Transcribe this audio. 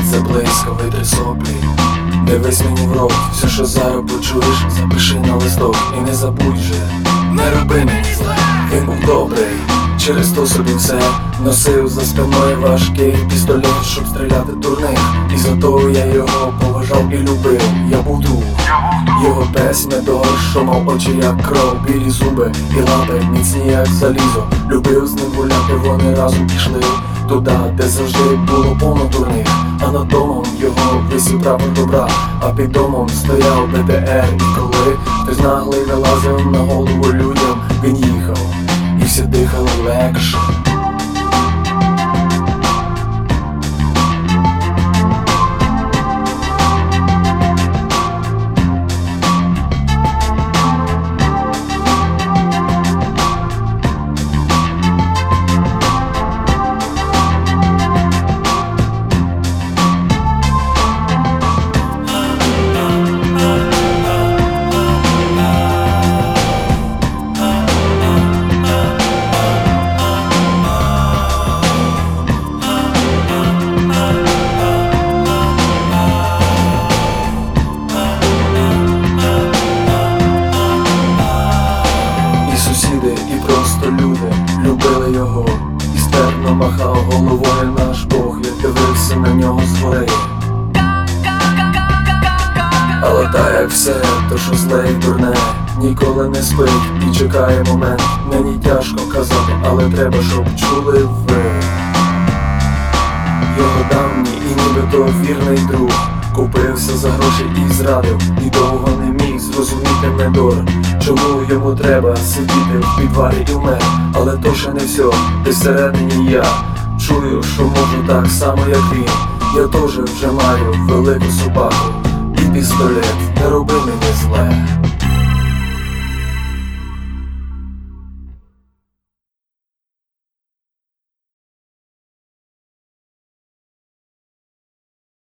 це близько, витри соплі. Дивись мені в рот, все, що зараз почуєш, запиши на листок. І не забудь же, не роби мені зле. Він був добрий, через то собі все носив за спиною важкий пістолет, щоб стріляти дурних. І за то я його поважав і любив. Я був друг, його песня дощ, що мав очі як кров, білі зуби і лапи міцні як залізо. Любив з ним гуляти, вони разом пішли туди, де завжди було повно дурних. А над домом його висів прапор добра, а під домом стояв БТР. І коли хтось наглий вилазив на голову людям, він їхав, і всі дихали легше. І просто люди любили його, і стерно махав головою наш Бог, як дивився на нього згори. Але так як все, то що зле і дурне, ніколи не спить і чекає момент. Мені тяжко казати, але треба, щоб чули ви. Його давній і нібито вірний друг купився за гроші і зрадив, і довго не міг зрозуміти недор, чому йому треба сидіти в підвалі і вмер. Але то ще не все, десь всередині я чую, що можу так само як він. Я теж вже маю велику собаку і пістолет, не роби мені зле.